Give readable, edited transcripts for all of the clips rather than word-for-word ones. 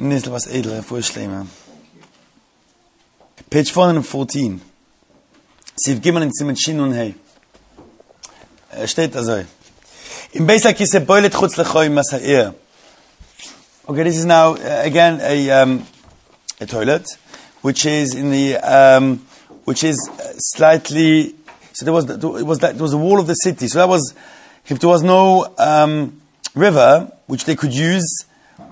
Nisl was edel, for Shlema. Page 414. Siv Gimel in Simen Shin und Hey. Steht also. In Beis HaKisei boilet chutz lechoim mas ha'ir. Okay, this is now again a toilet, which is in the which is slightly. So there was a wall of the city. So that was, if there was no river which they could use.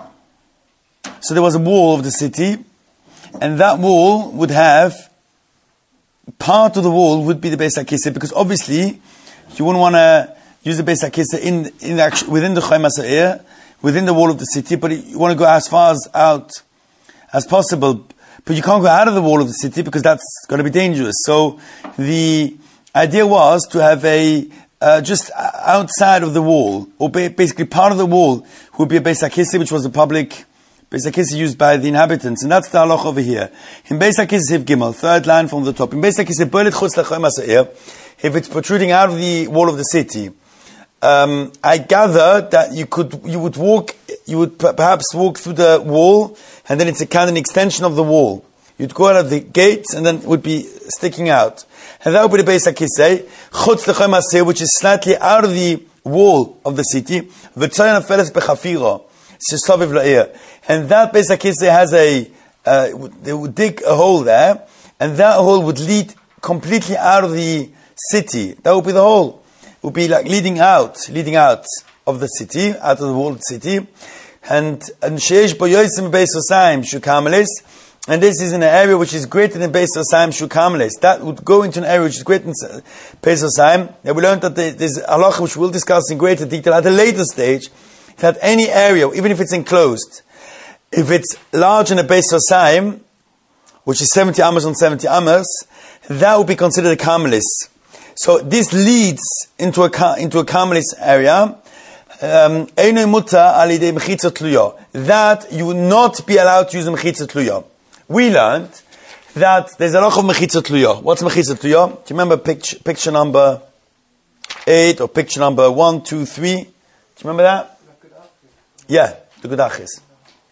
So there was a wall of the city, and that wall would have, part of the wall would be the Beis HaKisei, because obviously you wouldn't want to use the Beis HaKisei within the Chayim HaSa'ir, within the wall of the city, but you want to go as far out as possible. But you can't go out of the wall of the city because that's going to be dangerous. So the idea was to have a just outside of the wall, or basically part of the wall would be a Beis HaKisei, which was a public Beis HaKisei used by the inhabitants, and that's the halach over here. In Beis HaKisei Siv Gimel, third line from the top. In Beis HaKisei boilet chutz lechoim HaSa'ir, if it's protruding out of the wall of the city, I gather that you would perhaps walk through the wall, and then it's a kind of an extension of the wall. You'd go out of the gates, and then it would be sticking out. And that would be the Beis HaKisei, chutz lechoim HaSa'ir, which is slightly out of the wall of the city, v'tzoyan afeles bechafiro. And that Beis HaKisei has they would dig a hole there, and that hole would lead completely out of the city. That would be the hole. It would be like leading out of the city, out of the walled city. And Sheish Bo Yosim Beis Hosaim Shu Kamelis, and this is in an area which is greater than Beis Hosaim Shu Kamelis. That would go into an area which is greater than Beis Hosaim. And we learned that there's a halacha which we'll discuss in greater detail at a later stage, that any area, even if it's enclosed, if it's large in a Beis Hosaim, which is 70 amos on 70 amos, that would be considered a Kamelis. So this leads into a Kamelis area. That you would not be allowed to use a Mechitza Tluya. We learned that there's a lot of Mechitza Tluya. What's Mechitza Tluya? Do you remember picture number 8 or picture number 1, 2, 3? Do you remember that? Yeah, the Gudachis.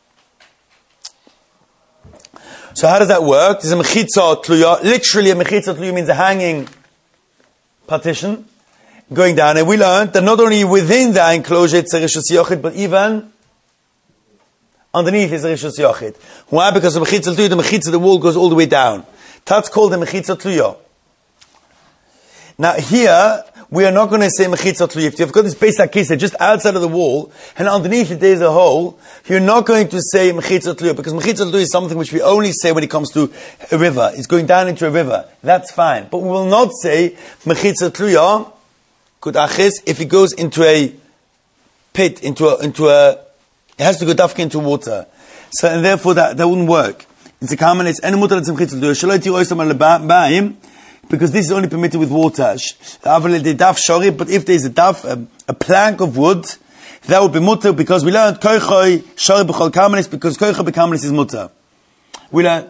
So how does that work? There's a Mechitza Tluya. Literally a Mechitza Tluya means a hanging partition going down. And we learned that not only within the enclosure it's a Rishus Yochid, but even underneath is a Rishus Yochid. Why? Because the Mechitza Tluya, the Mechitza, the wall goes all the way down. That's called the Mechitza Tluya. Now here, we are not going to say Mechitza Tluya. If you've got this Beis HaKisei just outside of the wall, and underneath it there's a hole, you're not going to say Mechitza Tluya, because Mechitza Tluya is something which we only say when it comes to a river. It's going down into a river. That's fine. But we will not say Mechitza Tluya, Kudachis, if it goes into a pit, into a, it has to go dafka into water. So, and therefore that wouldn't work. It's a common, it's any mutar that's Mechitza Tluya. Shaloi ti oisam al-ba'im, because this is only permitted with water. But if there is a plank of wood, that would be mutter, because we learned koichoi shari b'chol kamelis, because koichoi b'kamelis is mutter. We learned,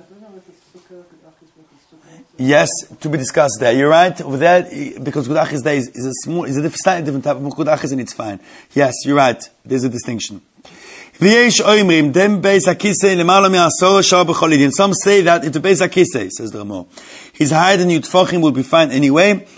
yes, to be discussed there. You're right over there, because Gudachis there is a slightly different type of Gudachis, and it's fine. Yes, you're right. There's a distinction. Some say that if the Beis HaKisei, says the Ramah, his hide and Yutfachim will be fine anyway.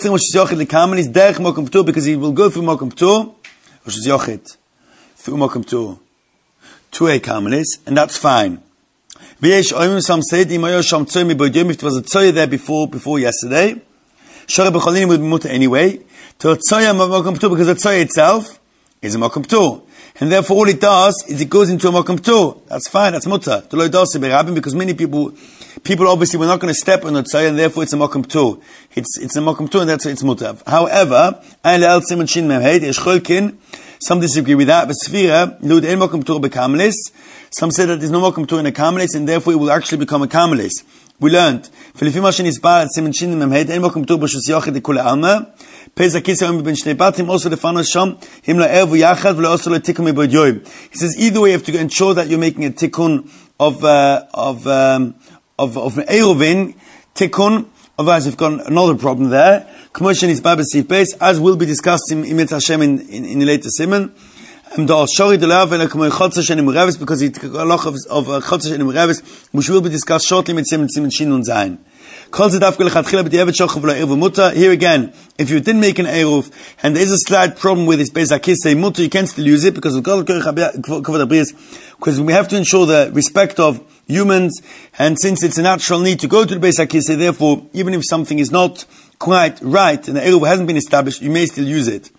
Because he will go through Mokum Ptur, through Mokum Ptur, to a Kamelis, and that's fine. Some say if there was a tzoya there before yesterday, Shara B'cholin would be mutter anyway. To a tzoya Mokum Ptur, because the tzoya itself is a Mokum Ptur. And therefore all it does is it goes into a Mokum Ptur. That's fine, that's mutter. Because many people obviously were not going to step on the tzoya, and therefore it's a Mokum Ptur. It's a Mokum Ptur, and that's it's mutter. However, some disagree with that. Some say that there's no Mokum Ptur in a Kamelis, and therefore it will actually become a Kamelis. We learned, he says, either way you have to ensure that you're making a tikkun of an Eruvin, tikkun, otherwise you've got another problem there. As will be discussed in Hashem in the later Simon. because the halach of chotzer shenim reves, which will be discussed shortly with Siman Shin Nun Zayin. Here again, if you didn't make an eruv and there is a slight problem with this Beis HaKisei mutter, you can still use it because we have to ensure the respect of humans, and since it's a natural need to go to the Beis HaKisei, therefore, even if something is not quite right and the eruv hasn't been established, you may still use it.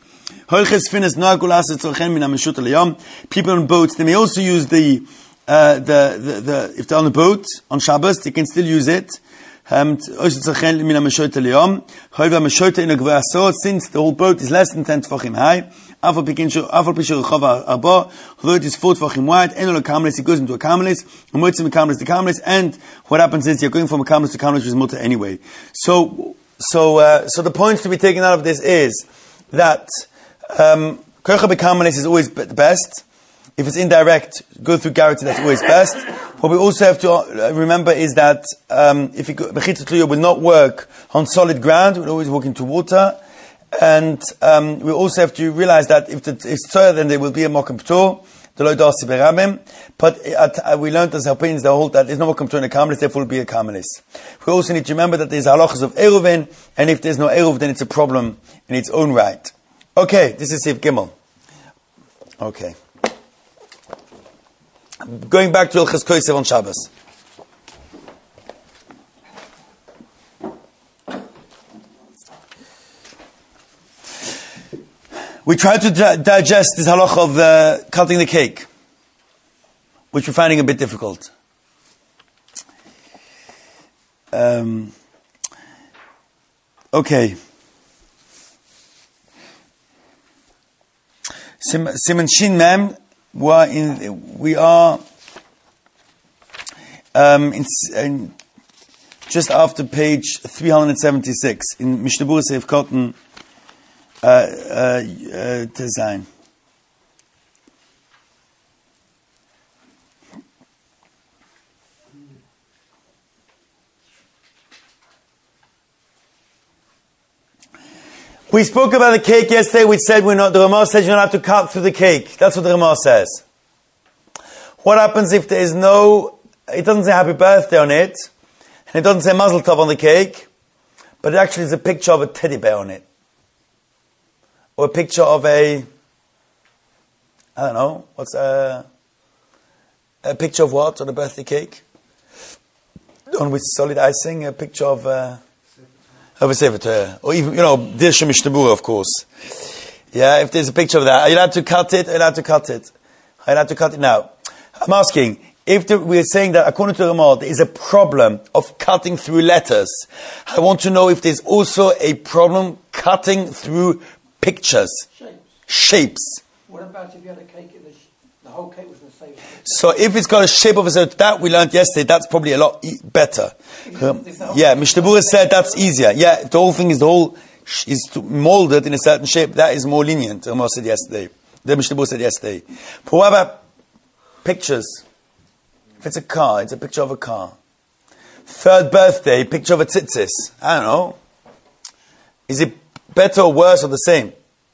People on boats, they may also use the if they're on a boat on Shabbos, they can still use it. Since the whole boat is less than 10 tefachim high, although it is 4 tefachim wide, it goes into a kamelis, and what happens is you're going from a kamelis to kamelis, which is mutter anyway. So the point to be taken out of this is that kocha b'kamelis is always the best. If it's indirect, go through Garrity, that's always best. What we also have to remember is that if Bechitza Tluya will not work on solid ground, we'll always walk into water. And we also have to realize that if it's Tzoya, then there will be a Mokum P'tor, the Lo Darsi Beramim. But we learned as opinions that hold that there's no Mokum P'tor in a Karmelis, therefore it will be a Karmelis. We also need to remember that there's halachas of Eruvin, and if there's no Eruv, then it's a problem in its own right. Okay, this is Sif Gimel. Okay. Going back to Ilchas Kosev on Shabbos. We try to digest this halach of cutting the cake, which we're finding a bit difficult. Okay. Siman Shin Mem. We are in just after page 376 in Mishnah Berurah Seif Cotton design. We spoke about the cake yesterday. We said the Ramah says you're not allowed to cut through the cake. That's what the Ramah says. What happens if there is it doesn't say happy birthday on it, and it doesn't say Mazel Tov on the cake, but it actually is a picture of a teddy bear on it. Or a picture of I don't know, what's a picture of what on a birthday cake? On with solid icing, a picture of a Sefer Torah. Or even, Dirsha Mishnah Berurah, of course. Yeah, if there's a picture of that, are you allowed to cut it? Are you allowed to cut it? Are you allowed to cut it now? I'm asking, we're saying that according to the Ramah, there is a problem of cutting through letters. I want to know if there's also a problem cutting through pictures. Shapes. What about if you had a cake and the whole cake was the same shape? So if it's got a shape of a certain, that we learned yesterday, that's probably a lot better. Mishnah Berurah said that's easier. Yeah, the whole thing is molded in a certain shape, that is more lenient, the Mishnah Berurah said yesterday. But what about pictures? If it's a car, it's a picture of a car. Third birthday, picture of a tzitzis. I don't know. Is it better or worse or the same?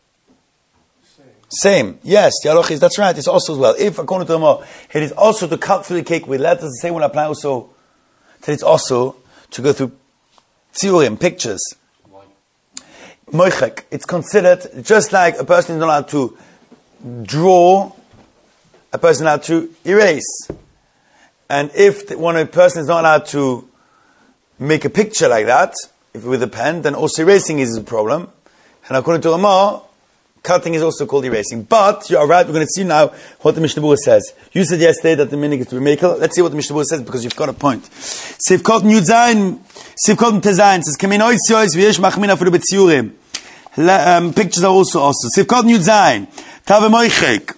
Same. Yes, that's right. It's also as well. If, according to the Ramah, it is also to cut through the cake with letters, the same will apply also that it's also to go through tziurim, pictures. Moichek. It's considered just like a person is not allowed to draw, a person is allowed to erase. And if a person is not allowed to make a picture like that, with a pen, then also erasing is a problem. And according to Ramah, cutting is also called erasing. But, you are right, we're going to see now what the Mishnah Berurah says. You said yesterday that the meaning is to be makel. Let's see what the Mishnah Berurah says, because you've got a point. Sif Kotten Yudzayin, Sif Kotten Tezayin, says, Kemin ois yois v'yesh machmin afilu b'tziurim. Pictures are also. Sif Kotten Yudzayin, Tave Moichek.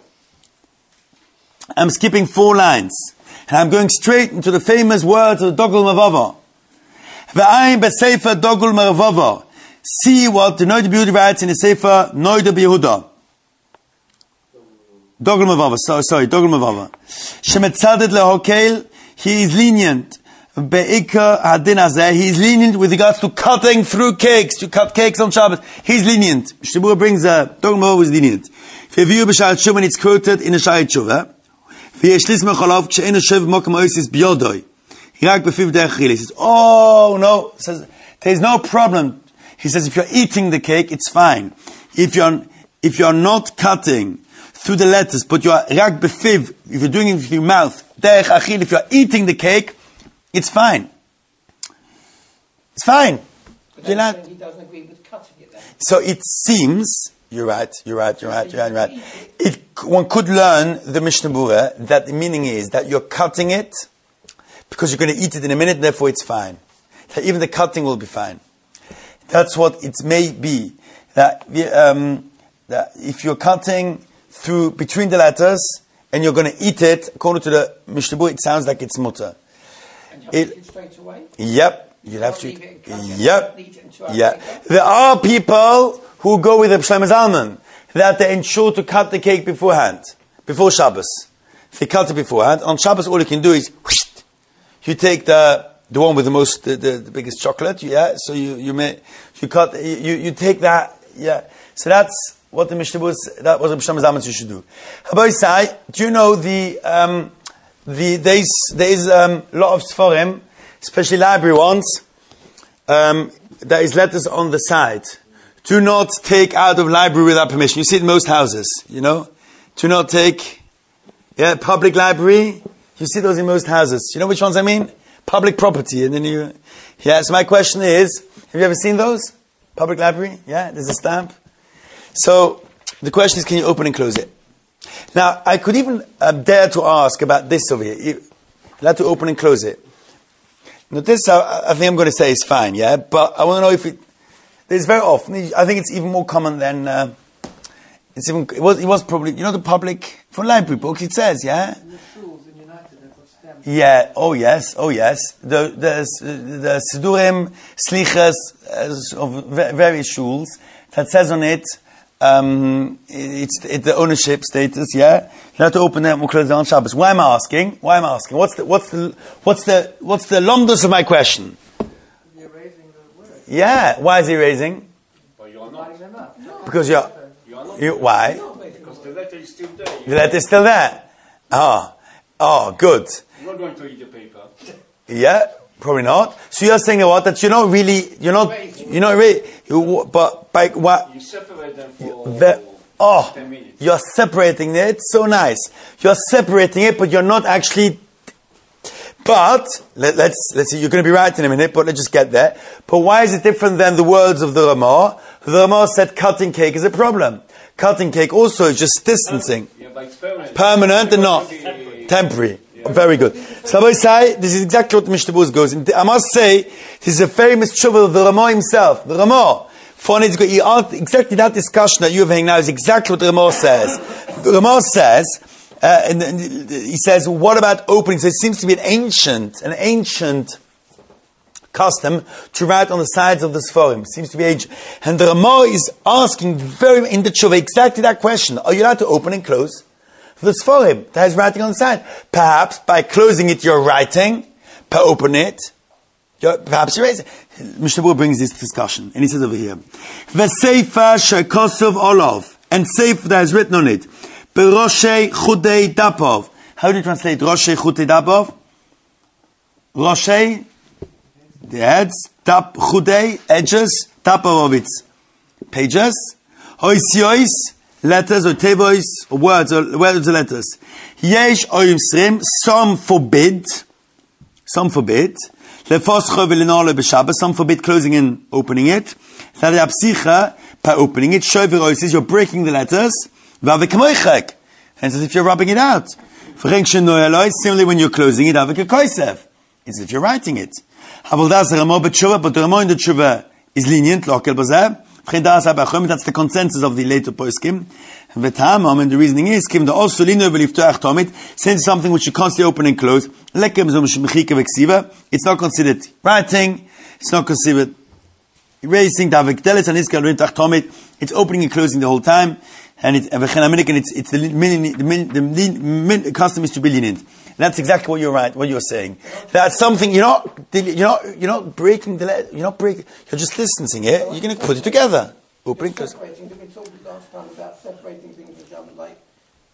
I'm skipping 4 lines. And I'm going straight into the famous words of the Dogul Mavava. V'ayin b'sefer Dogul Mavava. See what the Noida B'Yehuda writes in the Sefer Noida B'Yehuda. Dogul Mavava, Dogul Mavava. Shemetzadet lehokel, he is lenient. Be'ikar hadin hazeh, he is lenient with regards to cutting through cakes, to cut cakes on Shabbos. He's lenient. Mishnah Berurah brings Dogul Mavava is lenient. When it's quoted in a Shai Tshuva, he says, oh no, says, there's no problem. He says, if you're eating the cake, it's fine. If you're not cutting through the letters, but you are rak befiv, if you're doing it with your mouth, if you're eating the cake, it's fine. It's fine. But then he doesn't agree with cutting it then. So it seems, you're right. One could learn the Mishnah Berurah that the meaning is that you're cutting it because you're going to eat it in a minute, and therefore it's fine. That even the cutting will be fine. That's what it may be. That if you're cutting through between the letters and you're going to eat it, according to the Mishnah Berurah, it sounds like it's mutter. And you have to eat it straight away? Yep. You'll have to eat it. Yep. Yeah. There are people who go with Reb Shlomo Zalman that they ensure to cut the cake beforehand, before Shabbos. If they cut it beforehand, on Shabbos all you can do is you take the one with the biggest chocolate, yeah. So you take that, yeah. So that's what the Mishnah was. That was Reb Shlomo Zalman should do. Habay Sai, do you know there is a lot of Sforim, especially library ones. There is letters on the side. Do not take out of library without permission. You see it in most houses, you know. Do not take, public library. You see those in most houses. You know which ones I mean? Public property. And then so my question is, have you ever seen those? Public library? Yeah, there's a stamp. So, the question is, can you open and close it? Now, I could even dare to ask about this over here. You'll have to open and close it. Now this, I think I'm going to say is fine, yeah? But I want to know if there's very often, I think it's even more common than, it was probably, you know, the public, for library books, it says, yeah? In the schools in United, they've got stamps. Yeah, oh yes. The Sidurim, Slichas, of various shuls, that says on it, it's the ownership status, yeah? You have to open them and close them on Shabbos. Why am I asking? What's the lomdus of my question? You're raising the word. Yeah, why is he raising? But you're not. No. Because you're not. Why? Because the letter is still there. The letter is still there. Oh, good. You're not going to eat the paper. Yeah, probably not. So you're saying what? That you're not really, but by what? You separate them for 10 minutes. You're separating it. So nice. You're separating it, but you're not actually. But let's see. You're going to be right in a minute, but let's just get there. But why is it different than the words of the Ramah? The Ramah said cutting cake is a problem. Cutting cake also is just distancing. Yeah, but it's permanent. Permanent and not temporary. Yeah. Very good. So I say this is exactly what the Mishnah Berurah goes. And I must say this is a famous trouble of the Ramah himself. The Ramah. He asked exactly that discussion that you're having now is exactly what the Ramah says. The Ramah says, and he says, what about opening? So it seems to be an ancient custom to write on the sides of the Sforim. Seems to be ancient. And the Ramah is asking in the Tshuva exactly that question. Are you allowed to open and close the Sforim that is writing on the side? Perhaps by closing it you're writing, by opening it, perhaps you're raising. Mishnah Berurah brings this discussion, and he says over here, V'seifa shekosov olav, and seif that is written on it, Beroshe chudei dapov. How do you translate Roshe chudei dapov? Roshe, the heads, dap chudei, edges, dapov of its pages, oisiois, letters or tevois, or words or letters. Yesh oimsrim, some forbid. Some forbid closing and opening it. By opening it, you're breaking the letters. Hence, as if you're rubbing it out. Similarly, when you're closing it, it's as if you're writing it. But the Ramah in the Tshuva is lenient. That's the consensus of the later poskim. And the reasoning is, since something which you constantly open and close, it's not considered writing, it's not considered erasing, it's opening and closing the whole time, and it's the custom is to be lenient. That's exactly what you're saying. That's something you're not breaking you're just distancing it, you're going to put it together. Opening, closing. Did we talk last time about separating things in Shabbat?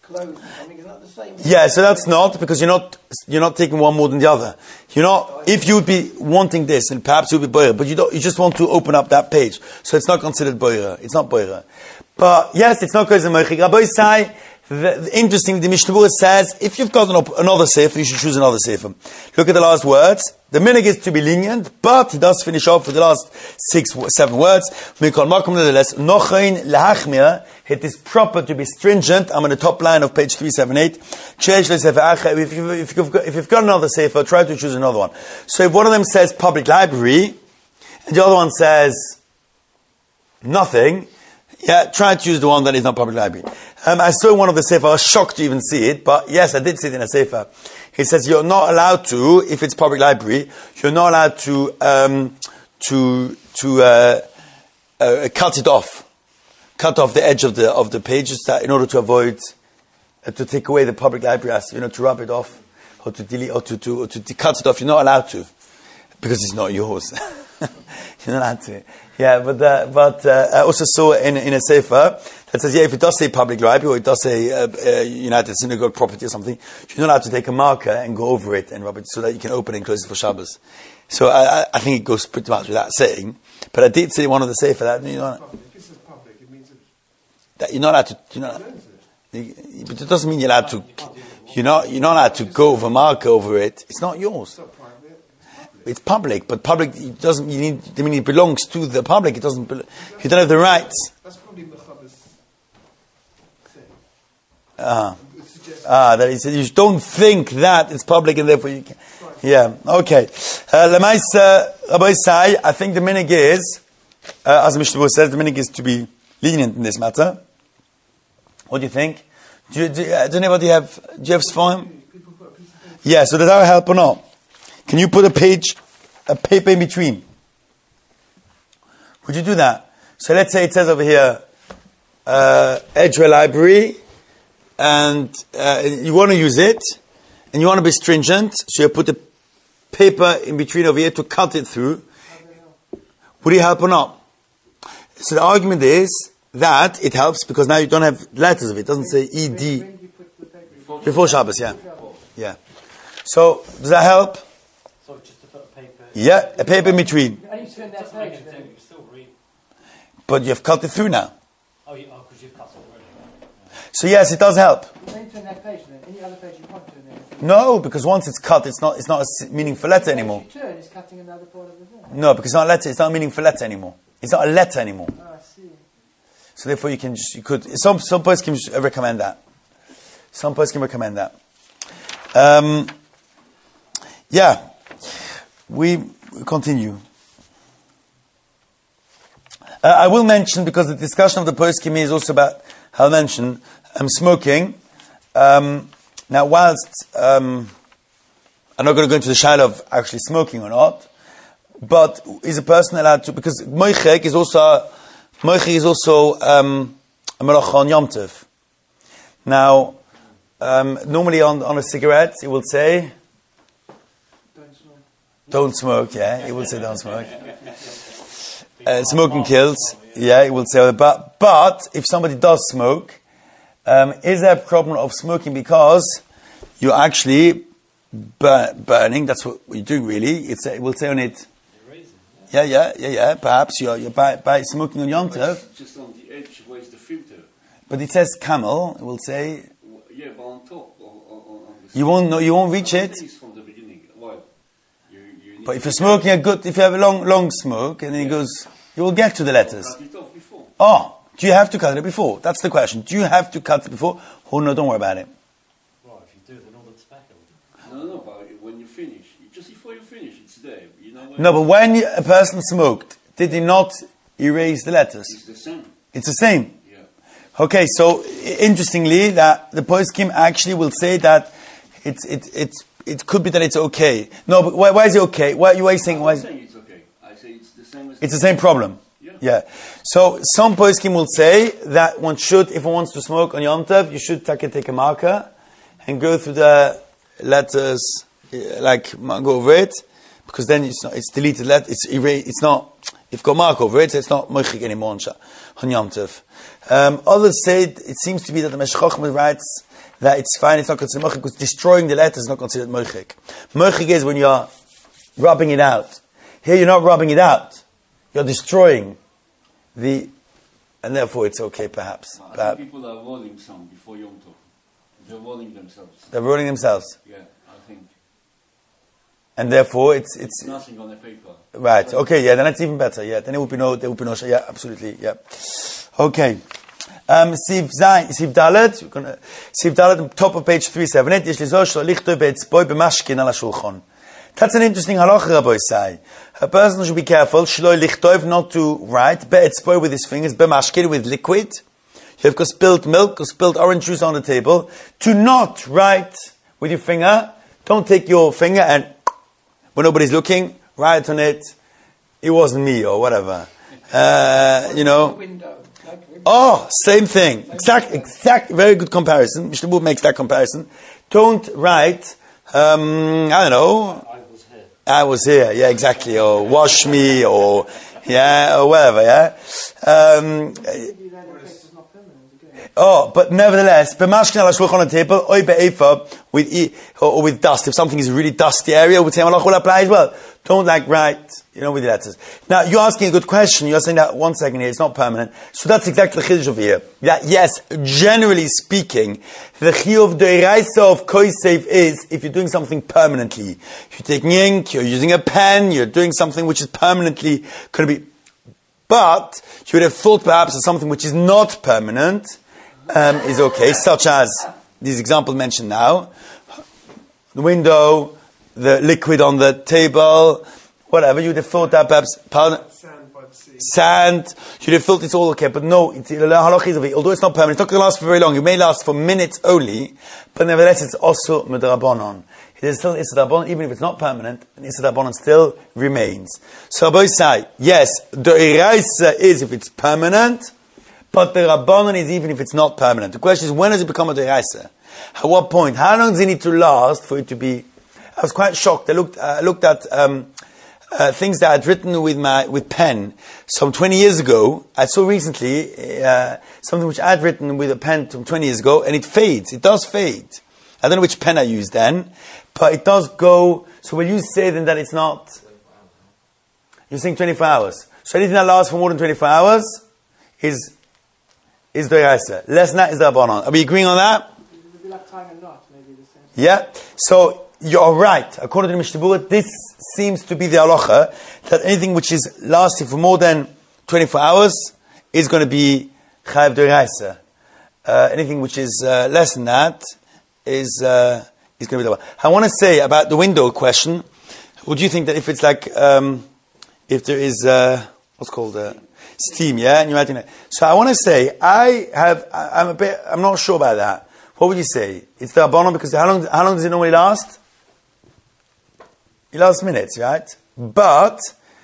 clothes. I mean, isn't that the same? Yeah, so that's not, because you're not taking one more than the other. You're not, if you would be wanting this, and perhaps it would be boira, but you just want to open up that page. So it's not considered boira. It's not boira. But yes, it's not koizem moichik. Rabbi say, interesting, the Mishnah Berurah says, if you've got another sefer, you should choose another sefer. Look at the last words. The minhag is to be lenient, but he does finish off with the last 7 words. It is proper to be stringent. I'm on the top line of page 378. If you've got another sefer, try to choose another one. So if one of them says public library, and the other one says nothing, try to choose the one that is not public library. I saw one of the sefer, I was shocked to even see it, but yes, I did see it in a sefer. He says you're not allowed to, if it's public library, you're not allowed to cut it off. Cut off the edge of the pages in order to avoid, to take away the public library, to rub it off, or to delete, or to cut it off. You're not allowed to, because it's not yours. You're not allowed to. Yeah, but I also saw in a sefer that says, if it does say public library, or it does say United Synagogue property or something, you're not allowed to take a marker and go over it and rub it so that you can open and close it for Shabbos. So I think it goes pretty much without saying. But I did see one of the sefer that you're not allowed to. But it doesn't mean you're allowed to. You're not allowed to go over marker over it. It's not yours. It's public, but public it doesn't. It belongs to the public. It doesn't. You don't have the rights. That's probably Mechaber's thing. That he said you don't think that it's public and therefore you can. Yeah. Okay. Rabbi Sai, I think the minhag is, as the Mishnah Berurah says, the minhag is to be lenient in this matter. What do you think? Do anybody have? Do you have Sforim? Yeah. So does that help or not? Can you put a paper in between? Would you do that? So let's say it says over here, Edgeware Library, and you want to use it, and you want to be stringent, so you put a paper in between over here to cut it through. Would it help or not? So the argument is that it helps because now you don't have letters of it. It doesn't say ED. Before Shabbos, yeah. Yeah. So, does that help? So just to put a paper... Yeah, a paper in between. But you've cut it through now. Because you've cut it already. So yes, it does help. Then turn that page, then any other page you want to turn there. No, because once it's cut, it's not a meaningful letter anymore. If you turn, it's cutting another part of the thing. No, because it's not a letter. It's not a meaningful letter anymore. It's not a letter anymore. Oh, I see. So therefore, you could. Some person can recommend that. Some person can recommend that. Yeah, we continue. I will mention, because the discussion of the poskim is also about, I'll mention, smoking. Now, whilst I'm not going to go into the shadow of actually smoking or not, but is a person allowed to, because moichek is also a melacha on Yom Tov. Now, normally on a cigarette, it will say, don't smoke, yeah, it will say don't smoke. Smoking kills, yeah, it will say, but if somebody does smoke, is there a problem of smoking because you're actually burning, that's what you're doing really, it will say on it, yeah, perhaps you're by smoking on Yom Tov. Just on the edge, where's the filter? But it says camel, it will say... Yeah, but on top. On the you won't reach it. From the beginning. Well, you but if you're smoking if you have a long smoke, and then it goes, you will get to the letters. Cut it off before. Oh, do you have to cut it before? That's the question. Do you have to cut it before? Oh no, don't worry about it. Well, if you do, then all the tobacco. No, but when you finish, just before you finish, it's there. You know. No, but when a person smoked, did he not erase the letters? It's the same. It's the same. Yeah. Okay, so interestingly, that the poskim actually will say that it could be that it's okay. No, but why is it okay? Why are you saying? I'm saying it's okay. I say it's the same as. It's the same problem. Yeah. So some poskim will say that one should, if one wants to smoke on Yom Tov, you should take a marker and go through the letters, go over it. because then it's deleted letter, it's not, if got mark over it, so it's not moichik anymore on Yom Tov. Others say it seems to be that the Meshech Chochmah writes that it's fine, it's not considered moichik, because destroying the letter is not considered moichik. Moichik is when you're rubbing it out. Here you're not rubbing it out, you're destroying and therefore it's okay perhaps. I think people are rolling some before Yom Tov. They're rolling themselves. They're rolling themselves. Yeah, I think. And therefore it's Nothing on the paper. Right, okay, yeah, then that's even better, yeah. Then there would be no, yeah, absolutely, yeah. Okay. Siv Dalet, top of page 378, that's an interesting halacha, Rabbi say. A person should be careful, shloi lichtov, not to write, be'etzboi with his fingers, be'mashkin with liquid. You have got spilled milk or spilled orange juice on the table. To not write with your finger. Don't take your finger and, when nobody's looking, write on it, it wasn't me, or whatever. Window. Oh, same thing. Exact, very good comparison. Mr. Bub makes that comparison. Don't write, I don't know, I was here, yeah, exactly, or wash me, or whatever, yeah. But nevertheless, b'mashkin ala shulchan on the table, oy be'efa, with dust. If something is a really dusty area, would say malach will apply as well. Don't write, with the letters. Now, you're asking a good question. You're saying that, one second here, it's not permanent. So that's exactly the chiddush over here. That yes, generally speaking, the chiyuv deiraisa of koisev is if you're doing something permanently. You're taking ink, you're using a pen, you're doing something which is permanently going to be. But you would have thought perhaps that something which is not permanent is okay, such as these examples mentioned now. The window, the liquid on the table, whatever. You would have thought that perhaps, Sand by the sea. Sand, you'd have thought it's all okay, but no, although it's not permanent, it's not going to last for very long. It may last for minutes only, but nevertheless it's also medrabanon. It is still Issadabonon, even if it's not permanent, and Issadabonon still remains. So Rabbi say, yes, the Eraisa is if it's permanent, but the Rabbanon is even if it's not permanent. The question is, when does it become a Eraisa? At what point? How long does it need to last for it to be? I was quite shocked. I looked at things that I'd written with pen some 20 years ago. I saw recently something which I'd written with a pen from 20 years ago, and it fades. It does fade. I don't know which pen I used then, but it does go. So will you say then that it's not? You're saying 24 hours. So anything that lasts for more than 24 hours is Doiraisa. Less than that is the Rabbanon. Are we agreeing on that? It would be like tying a knot, maybe the same. Yeah. So you're right. According to the Mishnah Berurah, this seems to be the halacha that anything which is lasting for more than 24 hours is going to be Chayav Doiraisa. Anything which is less than that is going to be the one. I want to say about the window question. Would you think that if it's like if there is what's called steam, yeah, and you're adding it? So I want to say I'm not sure about that. What would you say? It's the Rabbanon because how long does it normally last? It lasts minutes, right? But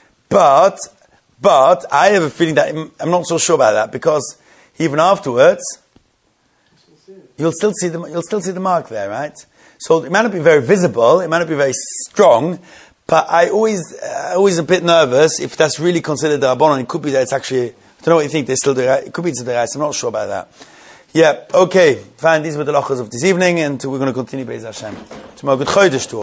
I have a feeling that I'm not so sure about that because even afterwards you'll still see the mark there, right? So it might not be very visible, it might not be very strong, but I always a bit nervous if that's really considered the Rabbanon. It could be that it's actually, I don't know what you think, it could be the Derais, I'm not sure about that. Yeah, okay, fine, these were the lachas of this evening, and we're going to continue Be'ez Hashem. Tomorrow, good Chodesh to all.